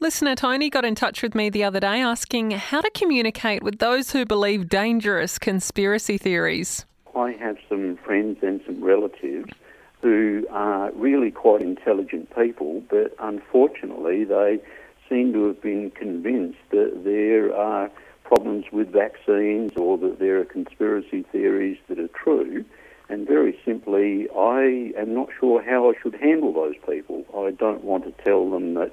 Listener Tony got in touch with me the other day asking how to communicate with those who believe dangerous conspiracy theories. I have some friends and some relatives who are really quite intelligent people, but unfortunately they seem to have been convinced that there are problems with vaccines or that there are conspiracy theories that are true. And very simply, I am not sure how I should handle those people. I don't want to tell them that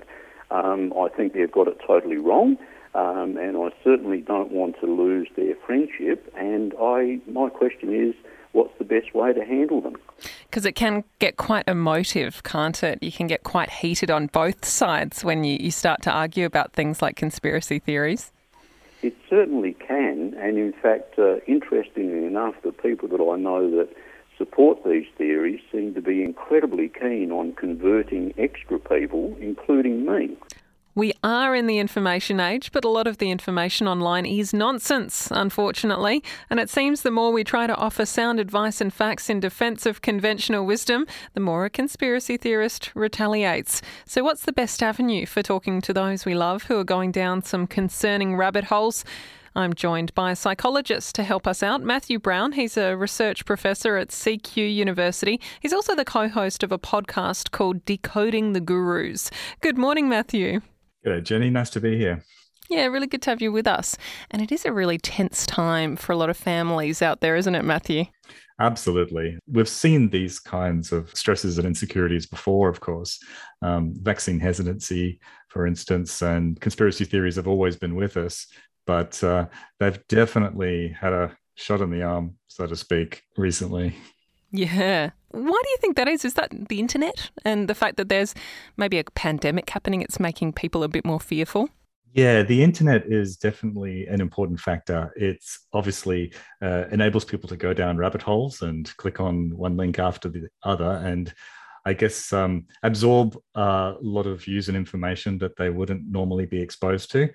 I think they've got it totally wrong, and I certainly don't want to lose their friendship. And my question is, what's the best way to handle them? Because it can get quite emotive, can't it? You can get quite heated on both sides when you start to argue about things like conspiracy theories. It certainly can, and in fact, interestingly enough, the people that I know that support these theories seem to be incredibly keen on converting extra people, including me. We are in the information age, but a lot of the information online is nonsense, unfortunately. And it seems the more we try to offer sound advice and facts in defence of conventional wisdom, the more a conspiracy theorist retaliates. So what's the best avenue for talking to those we love who are going down some concerning rabbit holes? I'm joined by a psychologist to help us out, Matthew Brown. He's a research professor at CQ University. He's also the co-host of a podcast called Decoding the Gurus. Good morning, Matthew. G'day, Jenny. Nice to be here. Yeah, really good to have you with us. And it is a really tense time for a lot of families out there, isn't it, Matthew? Absolutely. We've seen these kinds of stresses and insecurities before, of course. Vaccine hesitancy, for instance, and conspiracy theories have always been with us, but they've definitely had a shot in the arm, so to speak, recently. Yeah. Why do you think that is? Is that the internet and the fact that there's maybe a pandemic happening, it's making people a bit more fearful? Yeah, the internet is definitely an important factor. It's obviously enables people to go down rabbit holes and click on one link after the other and I guess absorb a lot of views and information that they wouldn't normally be exposed to.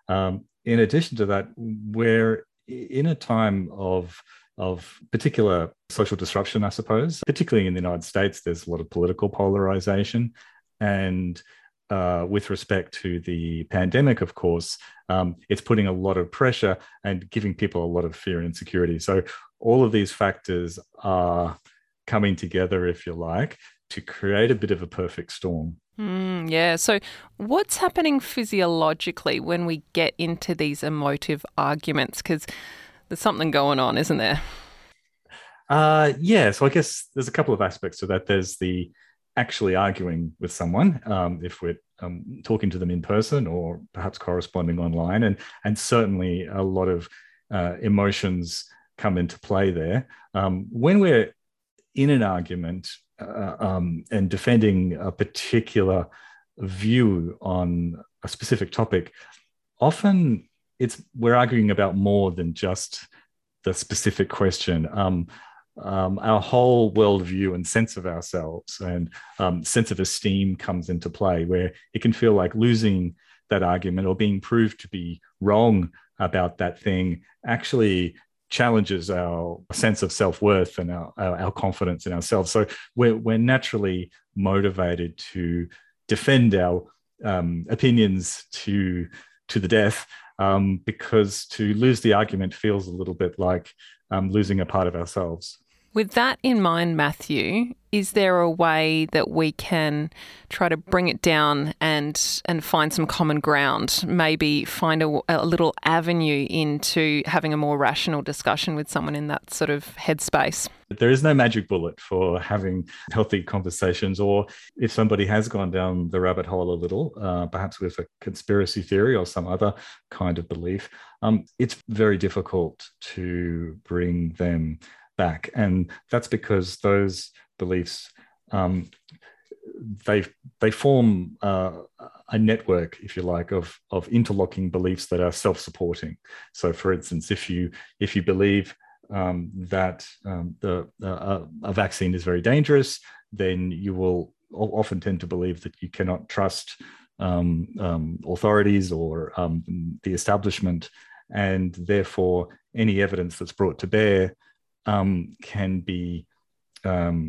In addition to that, we're in a time of particular social disruption, I suppose. Particularly in the United States, there's a lot of political polarization. And with respect to the pandemic, of course, it's putting a lot of pressure and giving people a lot of fear and insecurity. So all of these factors are coming together, if you like, to create a bit of a perfect storm. Yeah. So what's happening physiologically when we get into these emotive arguments? Because there's something going on, isn't there? Yeah, so I guess there's a couple of aspects to that. There's the actually arguing with someone, if we're talking to them in person or perhaps corresponding online, and certainly a lot of emotions come into play there. When we're in an argument and defending a particular view on a specific topic, often we're arguing about more than just the specific question. Our whole worldview and sense of ourselves and sense of esteem comes into play, where it can feel like losing that argument or being proved to be wrong about that thing actually challenges our sense of self-worth and our confidence in ourselves. So we're naturally motivated to defend our opinions to the death, because to lose the argument feels a little bit like losing a part of ourselves. With that in mind, Matthew, is there a way that we can try to bring it down and find some common ground, maybe find a little avenue into having a more rational discussion with someone in that sort of headspace? There is no magic bullet for having healthy conversations, or if somebody has gone down the rabbit hole a little, perhaps with a conspiracy theory or some other kind of belief, it's very difficult to bring them back. And that's because those beliefs, they form a network, if you like, of interlocking beliefs that are self-supporting. So, for instance, if you believe that a vaccine is very dangerous, then you will often tend to believe that you cannot trust authorities or the establishment, and therefore any evidence that's brought to bear can be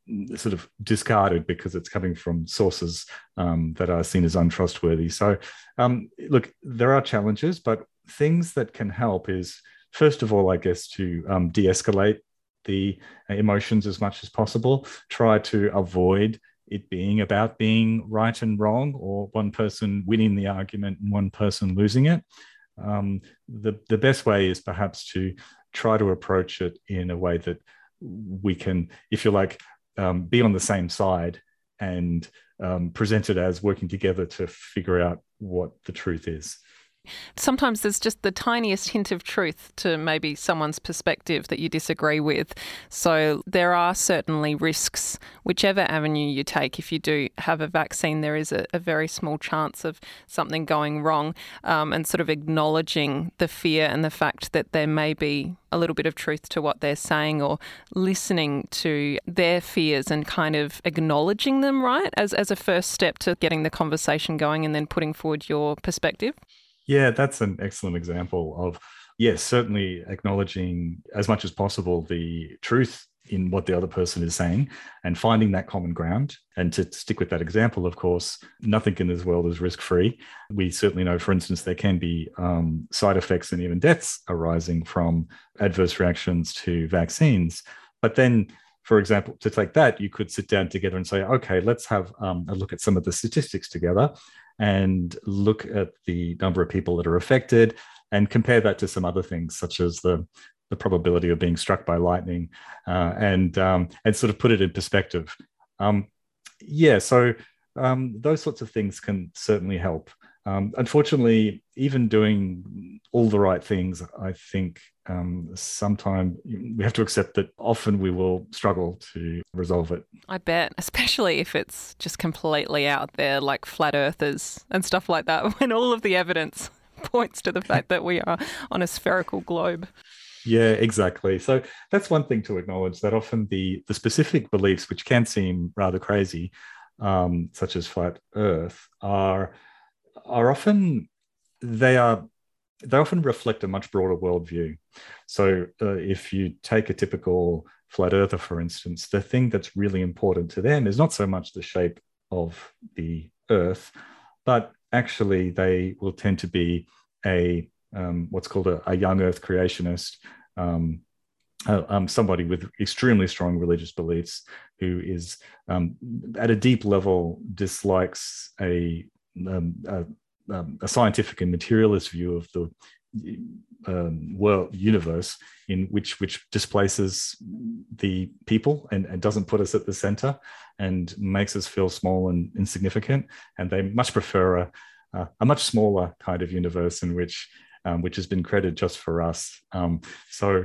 sort of discarded because it's coming from sources that are seen as untrustworthy. So, look, there are challenges, but things that can help is, first of all, I guess, to de-escalate the emotions as much as possible. Try to avoid it being about being right and wrong, or one person winning the argument and one person losing it. The best way is perhaps to try to approach it in a way that we can, if you like, be on the same side and present it as working together to figure out what the truth is. Sometimes there's just the tiniest hint of truth to maybe someone's perspective that you disagree with. So there are certainly risks, whichever avenue you take. If you do have a vaccine, there is a very small chance of something going wrong, and sort of acknowledging the fear and the fact that there may be a little bit of truth to what they're saying, or listening to their fears and kind of acknowledging them, right, as a first step to getting the conversation going and then putting forward your perspective. Yeah, that's an excellent example of, yes, certainly acknowledging as much as possible the truth in what the other person is saying and finding that common ground. And to stick with that example, of course, nothing in this world is risk-free. We certainly know, for instance, there can be side effects and even deaths arising from adverse reactions to vaccines. But then, for example, to take that, you could sit down together and say, okay, let's have a look at some of the statistics together and look at the number of people that are affected and compare that to some other things, such as the probability of being struck by lightning, and sort of put it in perspective. So those sorts of things can certainly help. Unfortunately, even doing all the right things, I think sometimes we have to accept that often we will struggle to resolve it. I bet, especially if it's just completely out there, like flat earthers and stuff like that, when all of the evidence points to the fact that we are on a spherical globe. Yeah, exactly. So that's one thing to acknowledge, that often the specific beliefs, which can seem rather crazy, such as flat earth, are often, they often reflect a much broader worldview. So if you take a typical flat earther, for instance, the thing that's really important to them is not so much the shape of the earth, but actually they will tend to be a what's called a young earth creationist, somebody with extremely strong religious beliefs, who is at a deep level dislikes a scientific and materialist view of the world universe, in which displaces the people and doesn't put us at the center and makes us feel small and insignificant. And they much prefer a much smaller kind of universe in which has been created just for us. So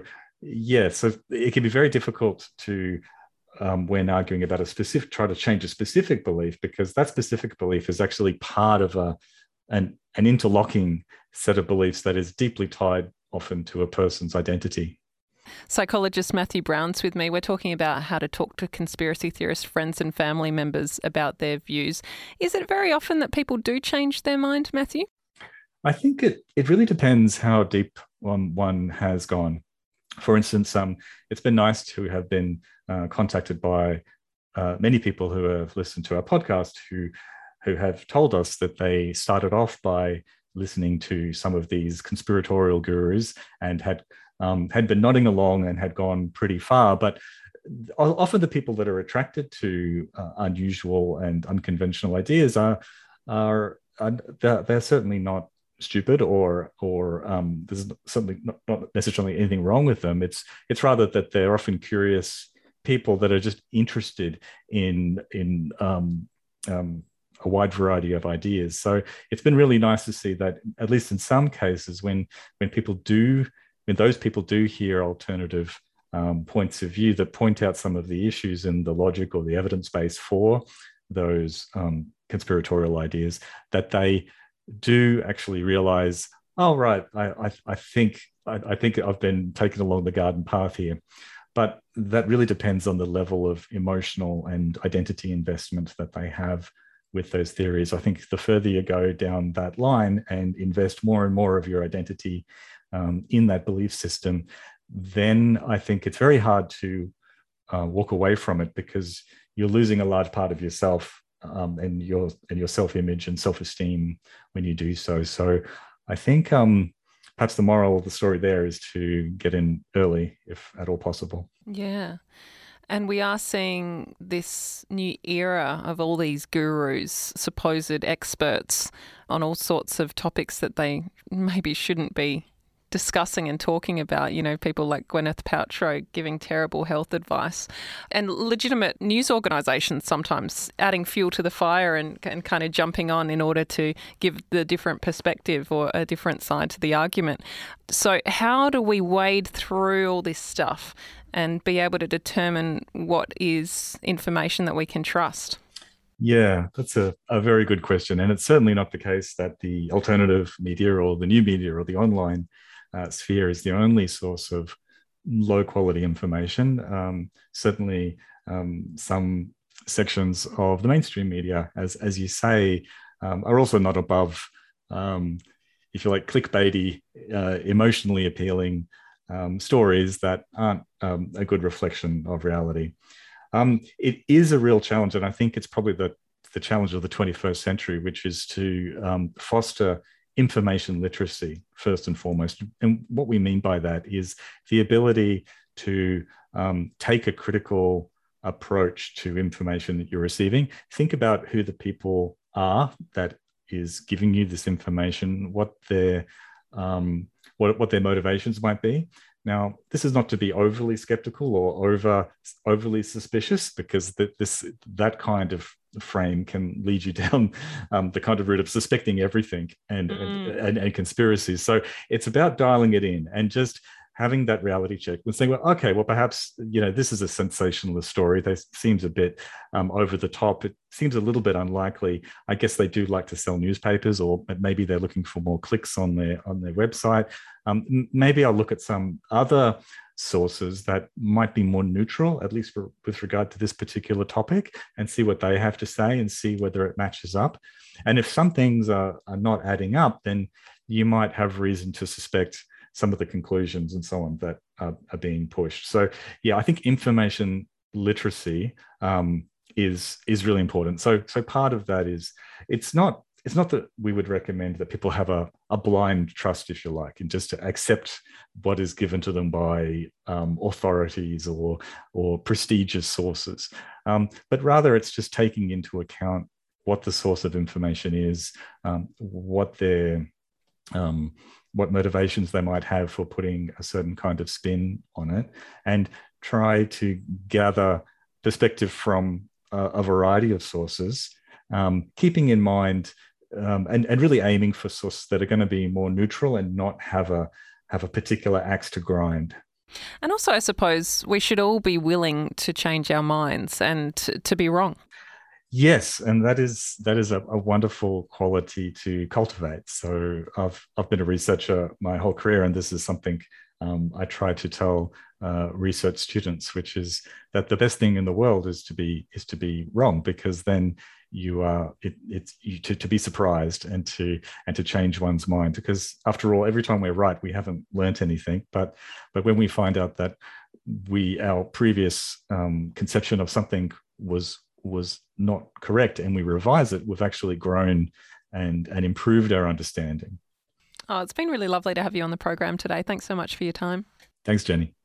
it can be very difficult to, when arguing about try to change a specific belief, because that specific belief is actually part of an interlocking set of beliefs that is deeply tied often to a person's identity. Psychologist Matthew Brown's with me. We're talking about how to talk to conspiracy theorist friends and family members about their views. Is it very often that people do change their mind, Matthew? I think it really depends how deep one has gone. For instance, it's been nice to have been contacted by many people who have listened to our podcast who have told us that they started off by listening to some of these conspiratorial gurus and had been nodding along and had gone pretty far. But often the people that are attracted to unusual and unconventional ideas they're certainly not stupid or there's something not necessarily anything wrong with them. It's rather that they're often curious people that are just interested in a wide variety of ideas. So it's been really nice to see that, at least in some cases, when those people do hear alternative points of view that point out some of the issues in the logic or the evidence base for those conspiratorial ideas, that they do actually realize, oh, right, I think I've been taken along the garden path here. But that really depends on the level of emotional and identity investment that they have with those theories. I think the further you go down that line and invest more and more of your identity in that belief system, then I think it's very hard to walk away from it, because you're losing a large part of yourself, and your self-image and self-esteem when you do so. So I think perhaps the moral of the story there is to get in early, if at all possible. Yeah. And we are seeing this new era of all these gurus, supposed experts on all sorts of topics that they maybe shouldn't be discussing and talking about, people like Gwyneth Paltrow giving terrible health advice, and legitimate news organisations sometimes adding fuel to the fire and kind of jumping on in order to give the different perspective or a different side to the argument. So how do we wade through all this stuff and be able to determine what is information that we can trust? Yeah, that's a very good question. And it's certainly not the case that the alternative media or the new media or the online sphere is the only source of low quality information. Certainly, some sections of the mainstream media, as you say, are also not above, if you like, clickbaity, emotionally appealing stories that aren't a good reflection of reality. It is a real challenge, and I think it's probably the challenge of the 21st century, which is to foster information literacy first and foremost. And what we mean by that is the ability to take a critical approach to information that you're receiving. Think about who the people are that is giving you this information, what their motivations might be. Now, this is not to be overly skeptical or overly suspicious, because that kind of frame can lead you down the kind of route of suspecting everything and conspiracies. So it's about dialing it in and just having that reality check and saying, well, okay, well, perhaps, this is a sensationalist story. That seems a bit over the top. It seems a little bit unlikely. I guess they do like to sell newspapers, or maybe they're looking for more clicks on their website. Maybe I'll look at some other sources that might be more neutral, at least with regard to this particular topic, and see what they have to say and see whether it matches up. And if some things are not adding up, then you might have reason to suspect some of the conclusions and so on that are being pushed. So yeah, I think information literacy is really important. So part of that is it's not that we would recommend that people have a blind trust, if you like, and just to accept what is given to them by authorities or prestigious sources, but rather it's just taking into account what the source of information is, what motivations they might have for putting a certain kind of spin on it, and try to gather perspective from a variety of sources, keeping in mind and really aiming for sources that are going to be more neutral and not have a particular axe to grind. And also, I suppose we should all be willing to change our minds and to be wrong. Yes, and that is a wonderful quality to cultivate. So I've been a researcher my whole career, and this is something I try to tell research students, which is that the best thing in the world is to be wrong, because then you are to be surprised and to change one's mind. Because after all, every time we're right, we haven't learnt anything. But when we find out that our previous conception of something was not correct and we revise it, we've actually grown and improved our understanding. Oh, it's been really lovely to have you on the program today. Thanks so much for your time. Thanks, Jenny.